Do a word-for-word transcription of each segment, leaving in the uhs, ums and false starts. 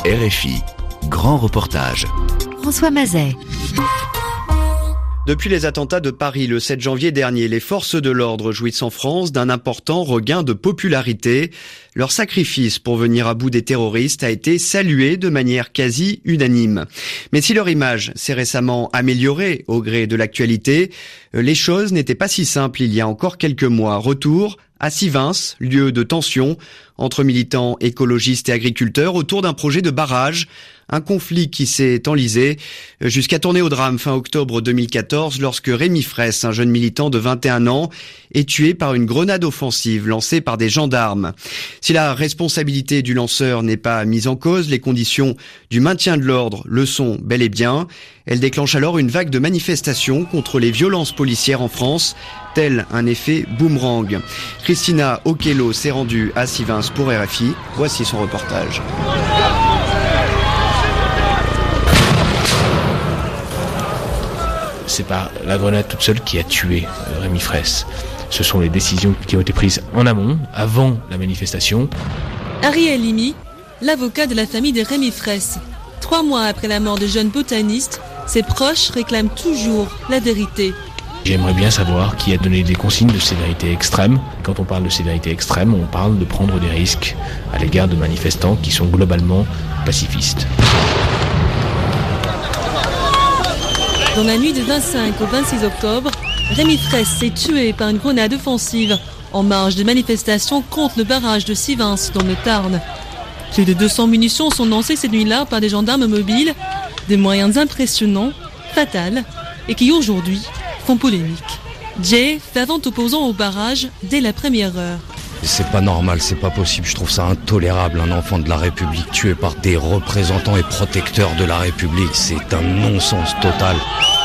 R F I, grand reportage. François Mazet. Depuis les attentats de Paris le sept janvier dernier, les forces de l'ordre jouissent en France d'un important regain de popularité. Leur sacrifice pour venir à bout des terroristes a été salué de manière quasi unanime. Mais si leur image s'est récemment améliorée au gré de l'actualité, les choses n'étaient pas si simples il y a encore quelques mois. Retour à Sivins, lieu de tension entre militants écologistes et agriculteurs autour d'un projet de barrage. Un conflit qui s'est enlisé jusqu'à tourner au drame fin octobre deux mille quatorze lorsque Rémi Fraisse, un jeune militant de vingt et un ans, est tué par une grenade offensive lancée par des gendarmes. Si la responsabilité du lanceur n'est pas mise en cause, les conditions du maintien de l'ordre le sont bel et bien. Elle déclenche alors une vague de manifestations contre les violences policières en France, tel un effet boomerang. Christina Okello s'est rendue à Sivins pour R F I. Voici son reportage. C'est pas la grenade toute seule qui a tué Rémi Fraisse. Ce sont les décisions qui ont été prises en amont, avant la manifestation. Ariel Limi, l'avocat de la famille de Rémi Fraisse. Trois mois après la mort de jeune botaniste, ses proches réclament toujours la vérité. J'aimerais bien savoir qui a donné des consignes de sévérité extrême. Quand on parle de sévérité extrême, on parle de prendre des risques à l'égard de manifestants qui sont globalement pacifistes. Dans la nuit du vingt-cinq au vingt-six octobre, Rémi Fraisse est tué par une grenade offensive en marge de manifestations contre le barrage de Sivins dans le Tarn. Plus de deux cents munitions sont lancées cette nuit-là par des gendarmes mobiles, des moyens impressionnants, fatals, et qui aujourd'hui font polémique. Jay, fervent opposant au barrage dès la première heure. C'est pas normal, c'est pas possible, je trouve ça intolérable, un enfant de la République tué par des représentants et protecteurs de la République, c'est un non-sens total.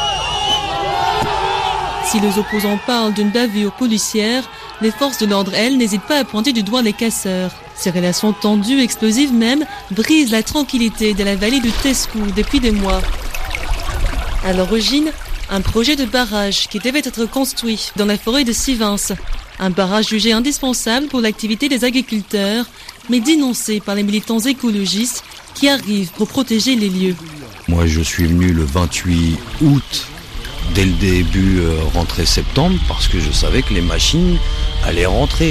Si les opposants parlent d'une bavure policière, les forces de l'ordre, elles, n'hésitent pas à pointer du doigt les casseurs. Ces relations tendues, explosives même, brisent la tranquillité de la vallée du Tescou depuis des mois. À l'origine, un projet de barrage qui devait être construit dans la forêt de Sivins. Un barrage jugé indispensable pour l'activité des agriculteurs, mais dénoncé par les militants écologistes qui arrivent pour protéger les lieux. Moi, je suis venu le vingt-huit août, dès le début euh, rentrée septembre, parce que je savais que les machines allaient rentrer.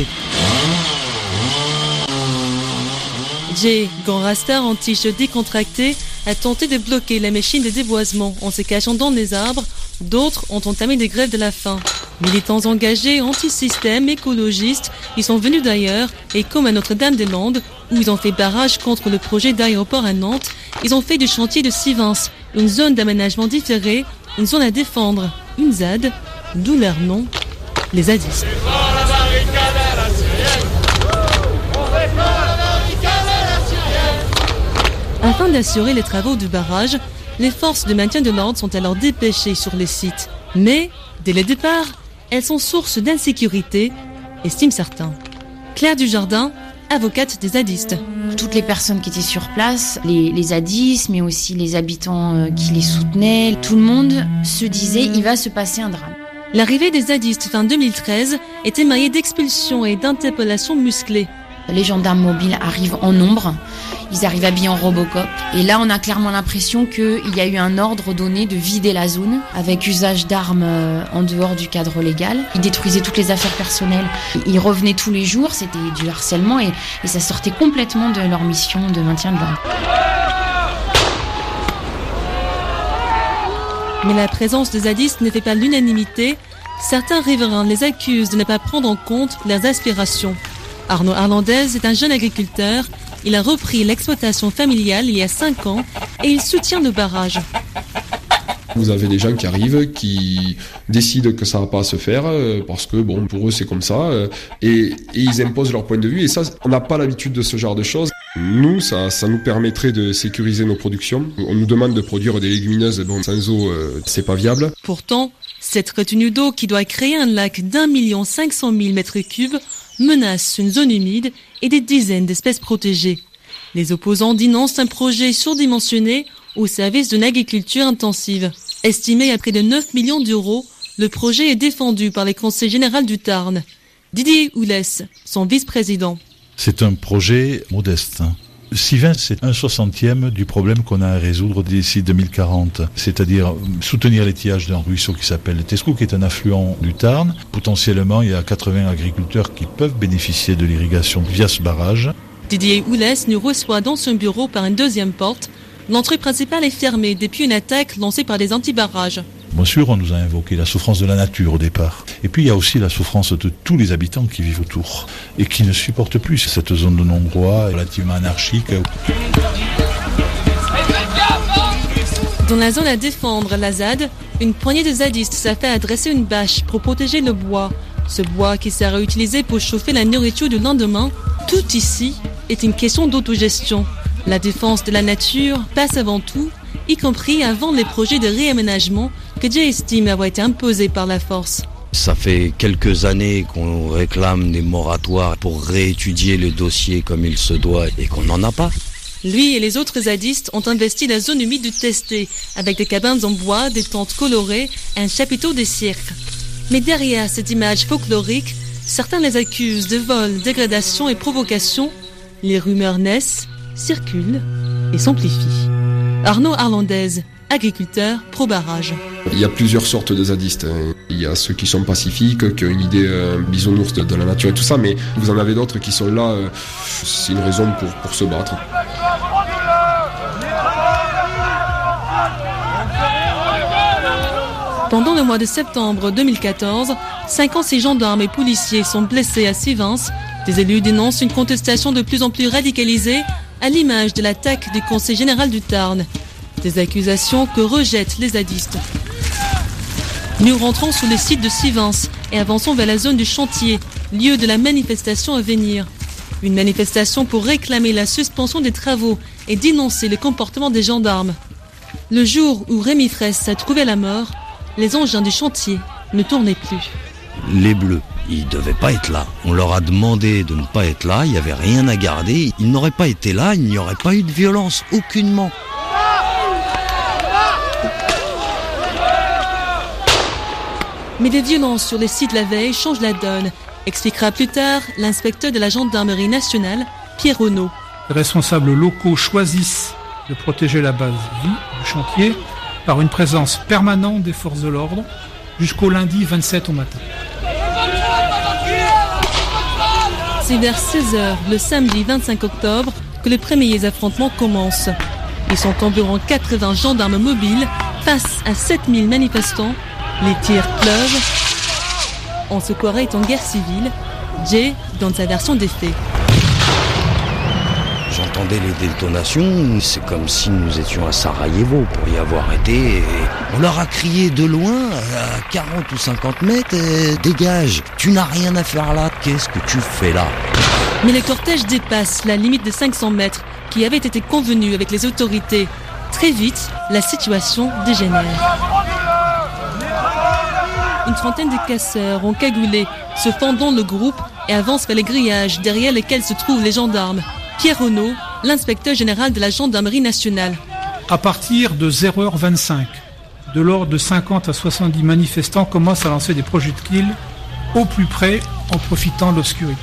Jay, grand rastard en tige décontractée, a tenté de bloquer la machine de déboisement en se cachant dans les arbres. D'autres ont entamé des grèves de la faim. Militants engagés, anti-système, écologistes, ils sont venus d'ailleurs, et comme à Notre-Dame-des-Landes, où ils ont fait barrage contre le projet d'aéroport à Nantes, ils ont fait du chantier de Sivins une zone d'aménagement différée, une zone à défendre, une Z A D, d'où leur nom, les zadistes. Afin d'assurer les travaux du barrage, les forces de maintien de l'ordre sont alors dépêchées sur les sites. Mais, dès le départ, elles sont source d'insécurité, estiment certains. Claire Dujardin, avocate des zadistes. Toutes les personnes qui étaient sur place, les, les zadistes, mais aussi les habitants euh, qui les soutenaient, tout le monde se disait il va se passer un drame. L'arrivée des zadistes fin deux mille treize est émaillée d'expulsions et d'interpellations musclées. Les gendarmes mobiles arrivent en nombre, ils arrivent habillés en Robocop. Et là, on a clairement l'impression qu'il y a eu un ordre donné de vider la zone avec usage d'armes en dehors du cadre légal. Ils détruisaient toutes les affaires personnelles. Ils revenaient tous les jours, c'était du harcèlement et, et ça sortait complètement de leur mission de maintien de l'ordre. Mais la présence des zadistes ne fait pas l'unanimité. Certains riverains les accusent de ne pas prendre en compte leurs aspirations. Arnaud Arlandez est un jeune agriculteur. Il a repris l'exploitation familiale il y a cinq ans et il soutient le barrage. Vous avez des gens qui arrivent, qui décident que ça ne va pas se faire parce que bon, pour eux c'est comme ça et, et ils imposent leur point de vue et ça, on n'a pas l'habitude de ce genre de choses. Nous, ça, ça nous permettrait de sécuriser nos productions. On nous demande de produire des légumineuses, bon, sans eau, euh, c'est pas viable. Pourtant, cette retenue d'eau qui doit créer un lac d'un million cinq cent mille mètres cubes menace une zone humide et des dizaines d'espèces protégées. Les opposants dénoncent un projet surdimensionné au service d'une agriculture intensive. Estimé à près de neuf millions d'euros, le projet est défendu par les conseils généraux du Tarn. Didier Oulès, son vice-président. C'est un projet modeste. Sivens, c'est un soixantième du problème qu'on a à résoudre d'ici deux mille quarante. C'est-à-dire soutenir l'étiage d'un ruisseau qui s'appelle le Tescou, qui est un affluent du Tarn. Potentiellement, il y a quatre-vingts agriculteurs qui peuvent bénéficier de l'irrigation via ce barrage. Didier Oulès nous reçoit dans son bureau par une deuxième porte. L'entrée principale est fermée depuis une attaque lancée par des anti-barrages. Bien sûr, on nous a invoqué la souffrance de la nature au départ. Et puis il y a aussi la souffrance de tous les habitants qui vivent autour et qui ne supportent plus cette zone de non-droit relativement anarchique. Dans la zone à défendre, la Z A D, une poignée de zadistes s'affaire à dresser une bâche pour protéger le bois. Ce bois qui sera utilisé pour chauffer la nourriture du lendemain, tout ici est une question d'autogestion. La défense de la nature passe avant tout, y compris avant les projets de réaménagement que Jay estime avoir été imposés par la force. Ça fait quelques années qu'on réclame des moratoires pour réétudier le dossier comme il se doit et qu'on n'en a pas. Lui et les autres zadistes ont investi la zone humide du Testé avec des cabines en bois, des tentes colorées et un chapiteau des cirques. Mais derrière cette image folklorique, certains les accusent de vol, dégradation et provocation. Les rumeurs naissent, circulent et s'amplifient. Arnaud Arlandez, agriculteur pro-barrage. Il y a plusieurs sortes de zadistes. Il y a ceux qui sont pacifiques, qui ont une idée euh, bisounours de, de la nature et tout ça, mais vous en avez d'autres qui sont là, euh, c'est une raison pour, pour se battre. Pendant le mois de septembre deux mille quatorze, cinquante-six gendarmes et policiers sont blessés à Sivens. Des élus dénoncent une contestation de plus en plus radicalisée, à l'image de l'attaque du Conseil général du Tarn. Des accusations que rejettent les zadistes. Nous rentrons sur le site de Sivens et avançons vers la zone du chantier, lieu de la manifestation à venir. Une manifestation pour réclamer la suspension des travaux et dénoncer le comportement des gendarmes. Le jour où Rémi Fraisse a trouvé la mort, les engins du chantier ne tournaient plus. Les Bleus, ils ne devaient pas être là. On leur a demandé de ne pas être là, il n'y avait rien à garder. Ils n'auraient pas été là, il n'y aurait pas eu de violence, aucunement. Mais les violences sur les sites la veille changent la donne, expliquera plus tard l'inspecteur de la gendarmerie nationale, Pierre Renaud. Les responsables locaux choisissent de protéger la base vie du chantier par une présence permanente des forces de l'ordre jusqu'au lundi vingt-sept au matin. C'est vers seize heures, le samedi vingt-cinq octobre, que les premiers affrontements commencent. Ils sont environ quatre-vingts gendarmes mobiles face à sept mille manifestants. Les tirs pleuvent. On se croirait en guerre civile. Jay donne sa version des faits. J'entendais les détonations, c'est comme si nous étions à Sarajevo pour y avoir été. Et on leur a crié de loin, à quarante ou cinquante mètres, « Dégage, tu n'as rien à faire là, qu'est-ce que tu fais là ?» Mais le cortège dépasse la limite de cinq cents mètres qui avait été convenue avec les autorités. Très vite, la situation dégénère. Une trentaine de casseurs ont cagoulé, se fendant le groupe et avancent vers les grillages derrière lesquels se trouvent les gendarmes. Pierre Renaud, l'inspecteur général de la gendarmerie nationale. À partir de zéro heure vingt-cinq, de l'ordre de cinquante à soixante-dix manifestants commencent à lancer des projectiles au plus près en profitant de l'obscurité.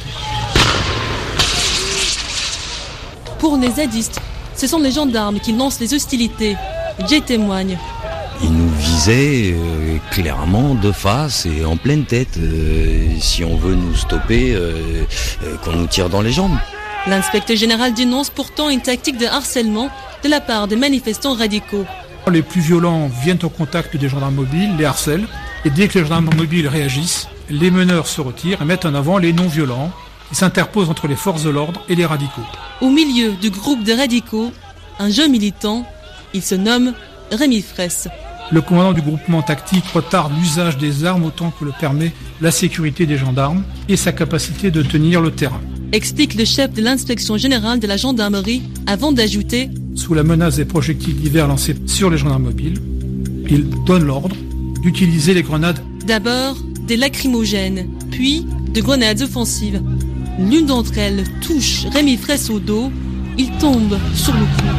Pour les zadistes, ce sont les gendarmes qui lancent les hostilités. Jay témoigne. Ils nous visaient euh, clairement de face et en pleine tête. Euh, si on veut nous stopper, euh, euh, qu'on nous tire dans les jambes. L'inspecteur général dénonce pourtant une tactique de harcèlement de la part des manifestants radicaux. Les plus violents viennent au contact des gendarmes mobiles, les harcèlent, et dès que les gendarmes mobiles réagissent, les meneurs se retirent et mettent en avant les non-violents qui s'interposent entre les forces de l'ordre et les radicaux. Au milieu du groupe de radicaux, un jeune militant, il se nomme Rémi Fraisse. Le commandant du groupement tactique retarde l'usage des armes autant que le permet la sécurité des gendarmes et sa capacité de tenir le terrain. Explique le chef de l'inspection générale de la gendarmerie avant d'ajouter « Sous la menace des projectiles divers lancés sur les gendarmes mobiles, il donne l'ordre d'utiliser les grenades. D'abord, des lacrymogènes, puis de grenades offensives. L'une d'entre elles touche Rémi Fraisse au dos, il tombe sur le cou.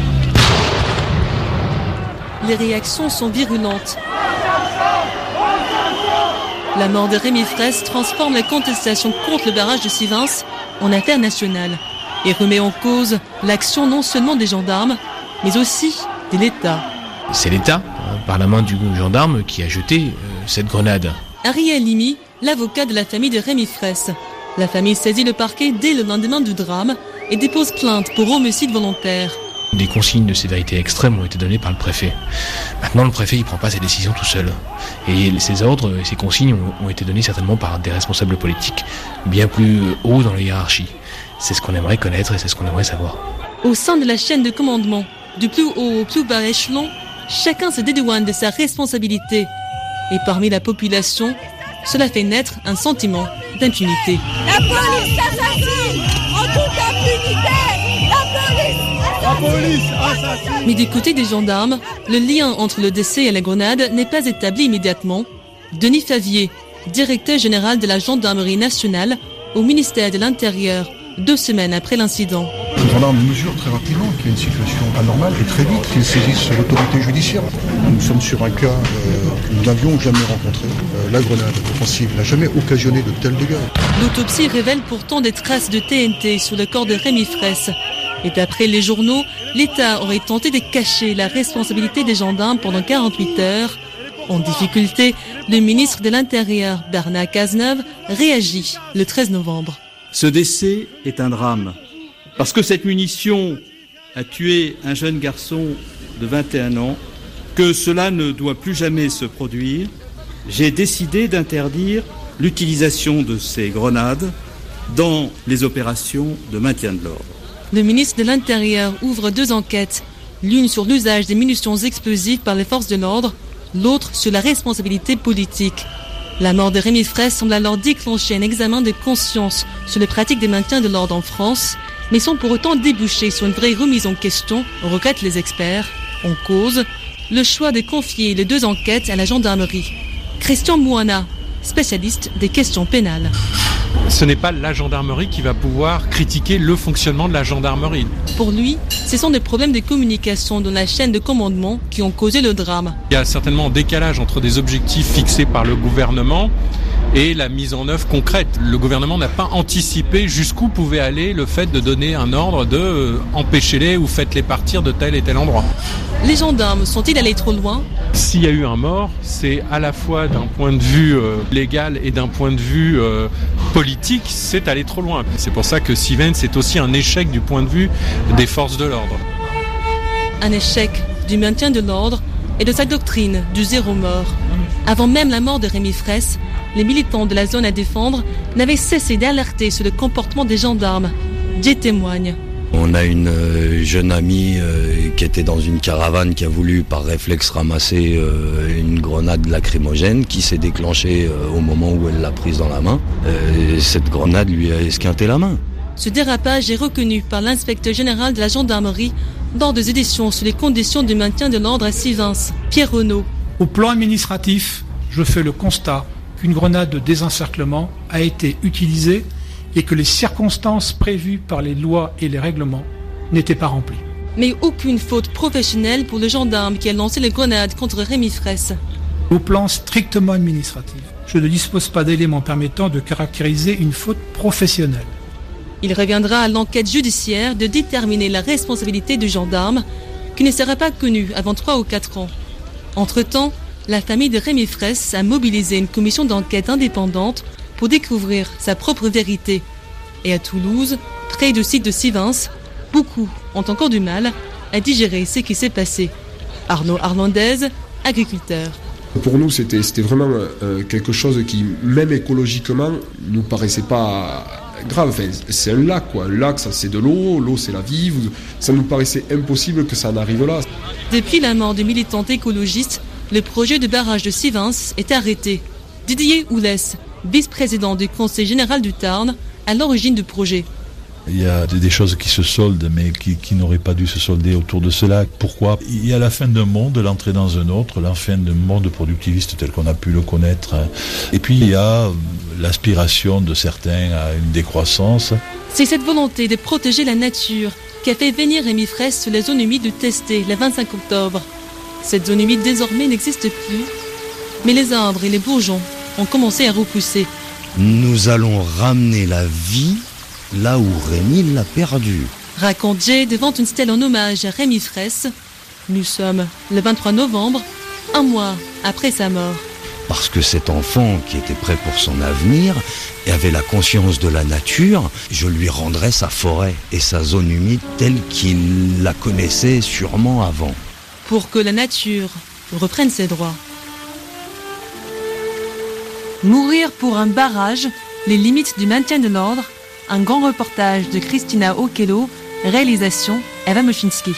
Les réactions sont virulentes. La mort de Rémi Fraisse transforme la contestation contre le barrage de Sivens en affaire nationale. et remet en cause l'action non seulement des gendarmes, mais aussi de l'État. C'est l'État, hein, par la main du gendarme, qui a jeté euh, cette grenade. Ariel Limi, l'avocat de la famille de Rémi Fraisse. La famille saisit le parquet dès le lendemain du drame et dépose plainte pour homicide volontaire. Des consignes de sévérité extrême ont été données par le préfet. Maintenant, le préfet, il prend pas ses décisions tout seul. Et ces ordres et ces consignes ont, ont été donnés certainement par des responsables politiques, bien plus hauts dans la hiérarchie. C'est ce qu'on aimerait connaître et c'est ce qu'on aimerait savoir. Au sein de la chaîne de commandement, du plus haut au plus bas échelon, chacun se dédouane de sa responsabilité. Et parmi la population, cela fait naître un sentiment d'impunité. La police assassine en toute impunité. La police La police assassine. Mais du côté des gendarmes, le lien entre le décès et la grenade n'est pas établi immédiatement. Denis Favier, directeur général de la gendarmerie nationale au ministère de l'Intérieur, deux semaines après l'incident. Les gendarmes mesurent très rapidement qu'il y a une situation anormale et très vite qu'ils saisissent l'autorité judiciaire. Nous sommes sur un cas euh, que nous n'avions jamais rencontré. Euh, la grenade offensive n'a jamais occasionné de tels dégâts. L'autopsie révèle pourtant des traces de T N T sur le corps de Rémi Fraisse. Et d'après les journaux, l'État aurait tenté de cacher la responsabilité des gendarmes pendant quarante-huit heures. En difficulté, le ministre de l'Intérieur, Bernard Cazeneuve, réagit le treize novembre. Ce décès est un drame, parce que cette munition a tué un jeune garçon de vingt et un ans, que cela ne doit plus jamais se produire. J'ai décidé d'interdire l'utilisation de ces grenades dans les opérations de maintien de l'ordre. Le ministre de l'Intérieur ouvre deux enquêtes, l'une sur l'usage des munitions explosives par les forces de l'ordre, l'autre sur la responsabilité politique. La mort de Rémi Fraisse semble alors déclencher un examen de conscience sur les pratiques des maintiens de l'ordre en France, mais sans pour autant déboucher sur une vraie remise en question, regrettent les experts. En cause, le choix de confier les deux enquêtes à la gendarmerie. Christian Mouana, spécialiste des questions pénales. Ce n'est pas la gendarmerie qui va pouvoir critiquer le fonctionnement de la gendarmerie. Pour lui, ce sont des problèmes de communication dans la chaîne de commandement qui ont causé le drame. Il y a certainement un décalage entre des objectifs fixés par le gouvernement et la mise en œuvre concrète. Le gouvernement n'a pas anticipé jusqu'où pouvait aller le fait de donner un ordre de euh, empêchez-les ou faites-les partir de tel et tel endroit. Les gendarmes sont-ils allés trop loin ? S'il y a eu un mort, c'est à la fois d'un point de vue euh, légal et d'un point de vue euh, politique, c'est aller trop loin. C'est pour ça que Civens c'est aussi un échec du point de vue des forces de l'ordre. Un échec du maintien de l'ordre et de sa doctrine du zéro mort. Avant même la mort de Rémi Fraisse, les militants de la zone à défendre n'avaient cessé d'alerter sur le comportement des gendarmes. Dieu témoigne. On a une euh, jeune amie euh, qui était dans une caravane qui a voulu par réflexe ramasser euh, une grenade lacrymogène qui s'est déclenchée euh, au moment où elle l'a prise dans la main. Euh, cette grenade lui a esquinté la main. Ce dérapage est reconnu par l'inspecteur général de la gendarmerie lors des éditions sur les conditions du maintien de l'ordre à Civens, Pierre Renaud. Au plan administratif, je fais le constat qu'une grenade de désencerclement a été utilisée et que les circonstances prévues par les lois et les règlements n'étaient pas remplies. Mais aucune faute professionnelle pour le gendarme qui a lancé les grenades contre Rémi Fraisse. Au plan strictement administratif, je ne dispose pas d'éléments permettant de caractériser une faute professionnelle. Il reviendra à l'enquête judiciaire de déterminer la responsabilité du gendarme, qui ne sera pas connue avant trois ou quatre ans. Entre-temps, la famille de Rémi Fraisse a mobilisé une commission d'enquête indépendante pour découvrir sa propre vérité. Et à Toulouse, près du site de Civens, beaucoup ont encore du mal à digérer ce qui s'est passé. Arnaud Arlandez, agriculteur. Pour nous, c'était, c'était vraiment euh, quelque chose qui, même écologiquement, nous paraissait pas grave. Enfin, c'est un lac, quoi. Un lac, ça, c'est de l'eau. L'eau, c'est la vie. Ça nous paraissait impossible que ça en arrive là. Depuis la mort du militant écologiste, le projet de barrage de Civens est arrêté. Didier Oulès, vice-président du Conseil général du Tarn, à l'origine du projet. Il y a des choses qui se soldent, mais qui, qui n'auraient pas dû se solder autour de cela. Pourquoi ? Il y a la fin d'un monde, l'entrée dans un autre, la fin d'un monde productiviste tel qu'on a pu le connaître. Et puis il y a l'aspiration de certains à une décroissance. C'est cette volonté de protéger la nature qui a fait venir Rémi Fraisse sur la zone humide de Testé le vingt-cinq octobre. Cette zone humide désormais n'existe plus, mais les arbres et les bourgeons ont commencé à repousser. Nous allons ramener la vie là où Rémi l'a perdu. Raconte Jay devant une stèle en hommage à Rémi Fraisse. Nous sommes le vingt-trois novembre, un mois après sa mort. Parce que cet enfant qui était prêt pour son avenir et avait la conscience de la nature, je lui rendrai sa forêt et sa zone humide telle qu'il la connaissait sûrement avant. Pour que la nature reprenne ses droits. Mourir pour un barrage, les limites du maintien de l'ordre, un grand reportage de Christina Okello, réalisation Eva Moshinski.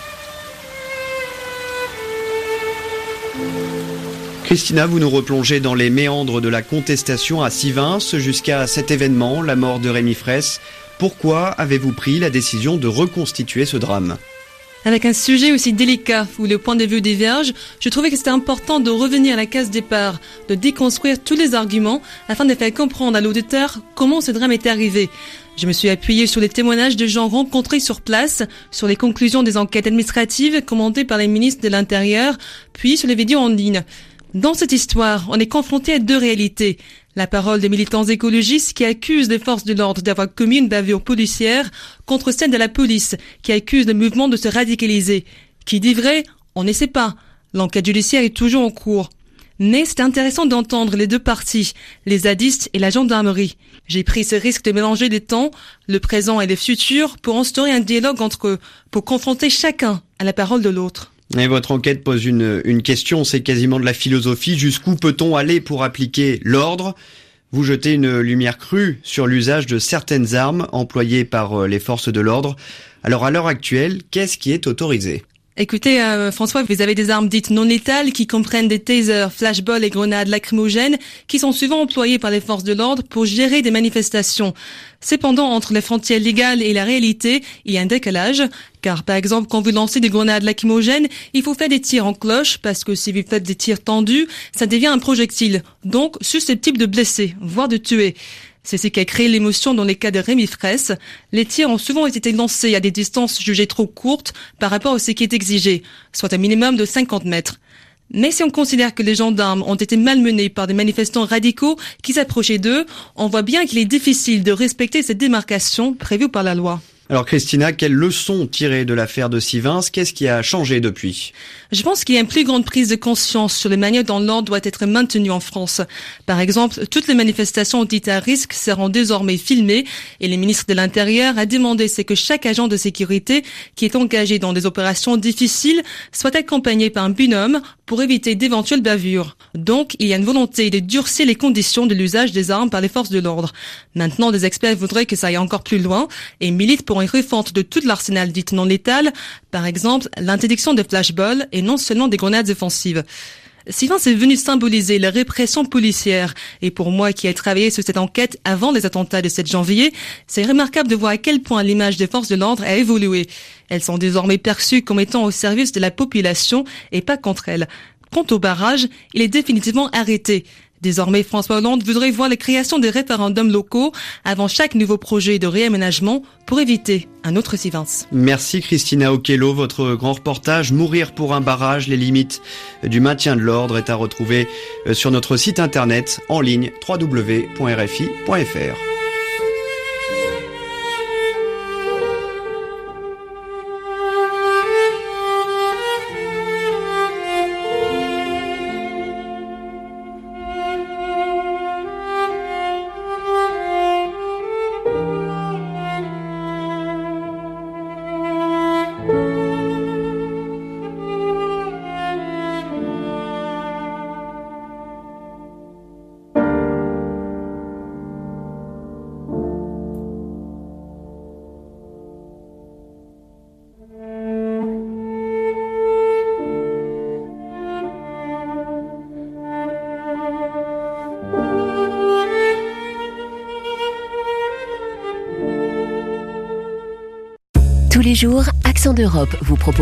Christina, vous nous replongez dans les méandres de la contestation à Sivins jusqu'à cet événement, la mort de Rémi Fraisse. Pourquoi avez-vous pris la décision de reconstituer ce drame ? Avec un sujet aussi délicat où le point de vue diverge, je trouvais que c'était important de revenir à la case départ, de déconstruire tous les arguments afin de faire comprendre à l'auditeur comment ce drame est arrivé. Je me suis appuyée sur les témoignages de gens rencontrés sur place, sur les conclusions des enquêtes administratives commandées par les ministres de l'Intérieur, puis sur les vidéos en ligne. Dans cette histoire, on est confronté à deux réalités. La parole des militants écologistes qui accusent les forces de l'ordre d'avoir commis une bavure policière contre celle de la police qui accuse le mouvement de se radicaliser. Qui dit vrai, on ne sait pas. L'enquête judiciaire est toujours en cours. Mais c'est intéressant d'entendre les deux parties, les zadistes et la gendarmerie. J'ai pris ce risque de mélanger les temps, le présent et le futur, pour instaurer un dialogue entre eux, pour confronter chacun à la parole de l'autre. Et votre enquête pose une, une question, c'est quasiment de la philosophie. Jusqu'où peut-on aller pour appliquer l'ordre ? Vous jetez une lumière crue sur l'usage de certaines armes employées par les forces de l'ordre. Alors à l'heure actuelle, qu'est-ce qui est autorisé ? Écoutez, euh, François, vous avez des armes dites non létales qui comprennent des tasers, flashballs et grenades lacrymogènes qui sont souvent employées par les forces de l'ordre pour gérer des manifestations. Cependant, entre les frontières légales et la réalité, il y a un décalage. Car, par exemple, quand vous lancez des grenades lacrymogènes, il faut faire des tirs en cloche parce que si vous faites des tirs tendus, ça devient un projectile. Donc, susceptible de blesser, voire de tuer. C'est ce qui a créé l'émotion dans les cas de Rémi Fraisse. Les tirs ont souvent été lancés à des distances jugées trop courtes par rapport à ce qui est exigé, soit un minimum de cinquante mètres. Mais si on considère que les gendarmes ont été malmenés par des manifestants radicaux qui s'approchaient d'eux, on voit bien qu'il est difficile de respecter cette démarcation prévue par la loi. Alors Christina, quelles leçons tirées de l'affaire de Sivins ? Qu'est-ce qui a changé depuis ? Je pense qu'il y a une plus grande prise de conscience sur les manières dont l'ordre doit être maintenu en France. Par exemple, toutes les manifestations dites à risque seront désormais filmées et le ministre de l'Intérieur a demandé c'est que chaque agent de sécurité qui est engagé dans des opérations difficiles soit accompagné par un binôme pour éviter d'éventuelles bavures. Donc, il y a une volonté de durcir les conditions de l'usage des armes par les forces de l'ordre. Maintenant, des experts voudraient que ça aille encore plus loin et militent pour une refonte de tout l'arsenal dit non létal, par exemple l'interdiction de flashballs et non seulement des grenades offensives. Sivins est venu symboliser la répression policière et pour moi qui ai travaillé sur cette enquête avant les attentats de sept janvier, c'est remarquable de voir à quel point l'image des forces de l'ordre a évolué. Elles sont désormais perçues comme étant au service de la population et pas contre elle. Quant au barrage, il est définitivement arrêté. Désormais, François Hollande voudrait voir la création des référendums locaux avant chaque nouveau projet de réaménagement pour éviter un autre Sivins. Merci Christina Okello. Votre grand reportage « Mourir pour un barrage, les limites du maintien de l'ordre » est à retrouver sur notre site internet en ligne w w w point r f i point f r. Tous les jours, Accent d'Europe vous propose